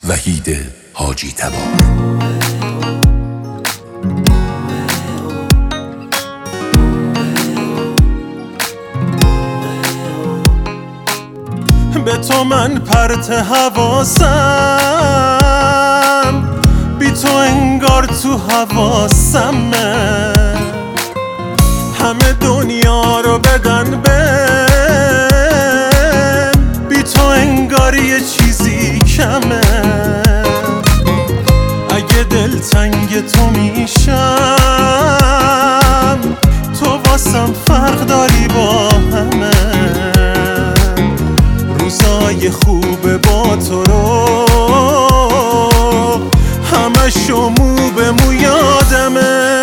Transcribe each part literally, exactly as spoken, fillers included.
وحید حاجی تبار. به تو من پرت حواسم، بی تو انگار تو حواسمه. همه دنیا رو بدن بهم، بی تو انگار یه چیزی کمه. اگه دلتنگ تو میشم، تو واسم فرق داری با همه. روزای خوب با تو رو همشو مو به مو یادمه.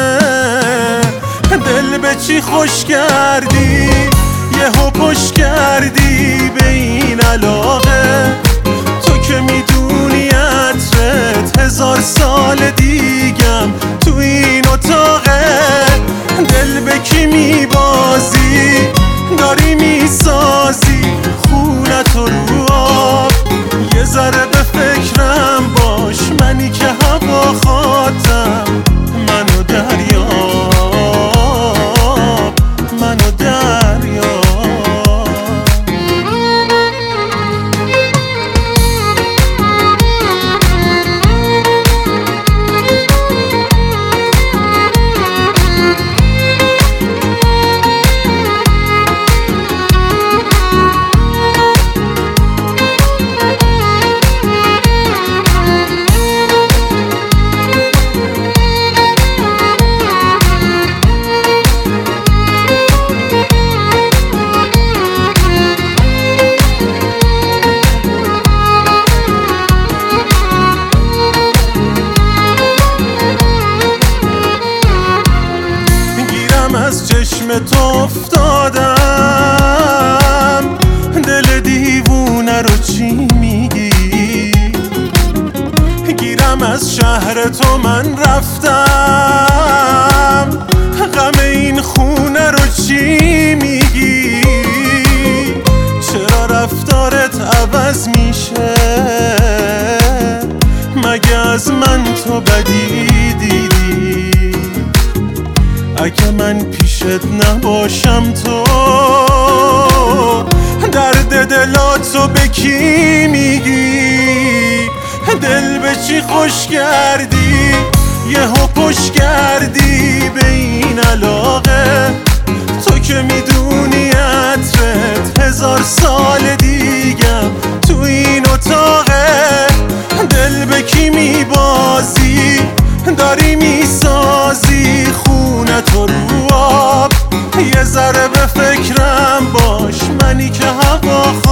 دل به چی خوش کردی، یهو پشت کردی به این علاقه. تو که میدونی عطرت هزار سال دیگم تو این اتاقه. دل به کی میبازی، داری میسازی خونت رو آب. یه ذره به فکرم باش، منی که هوا خواهدم. منو دریاب، منو دریاب. از چشم تو افتادم، دل دیوونه رو چی میگی؟ گیرم از شهر تو من رفتم، غم این خونه رو چی میگی؟ چرا رفتارت عوض میشه؟ مگه از من تو بدی دیدی؟ اگه من پیشت نباشم تو درد دلاتو به کی میگی؟ دل به چی خوش کردی، یهو پشت کردی به این علاقه. تو که میدونی عطرت هزار سال دیگم تو این اتاقه. دل به کی میبازی، داری میسازی خونت رو آب. یه ذره به فکرم باش، منی که هوا